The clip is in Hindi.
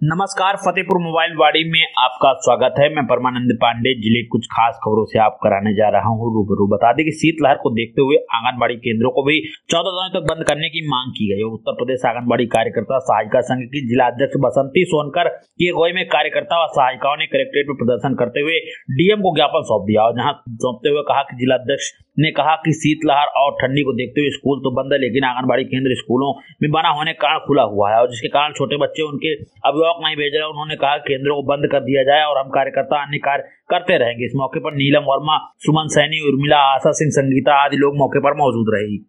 नमस्कार, फतेहपुर मोबाइल वाड़ी में आपका स्वागत है। मैं परमानंद पांडे जिले कुछ खास खबरों से आप कराने जा रहा हूं रूबरू। बता दें कि शीतलहर को देखते हुए आंगनबाड़ी केंद्रों को भी 14 दिनों तक बंद करने की मांग की गई और उत्तर प्रदेश आंगनबाड़ी कार्यकर्ता सहायिका संघ की जिला अध्यक्ष बसंती सोनकर की अगुवाई में कार्यकर्ता व सहायिकाओं ने कलेक्ट्रेट में प्रदर्शन करते हुए डीएम को ज्ञापन सौंप दिया और जहाँ सौंपते हुए कहा कि जिला अध्यक्ष ने कहा कि शीतलहर और ठंडी को देखते हुए स्कूल तो बंद है, लेकिन आंगनबाड़ी केंद्र स्कूलों में बना होने के कारण खुला हुआ है और जिसके कारण छोटे बच्चे उनके अभिभावक नहीं भेज रहे। उन्होंने कहा केंद्रों को बंद कर दिया जाए और हम कार्यकर्ता अन्य कार्य करते रहेंगे। इस मौके पर नीलम वर्मा, सुमन सैनी, उर्मिला, आशा सिंह, संगीता आदि लोग मौके पर मौजूद रही।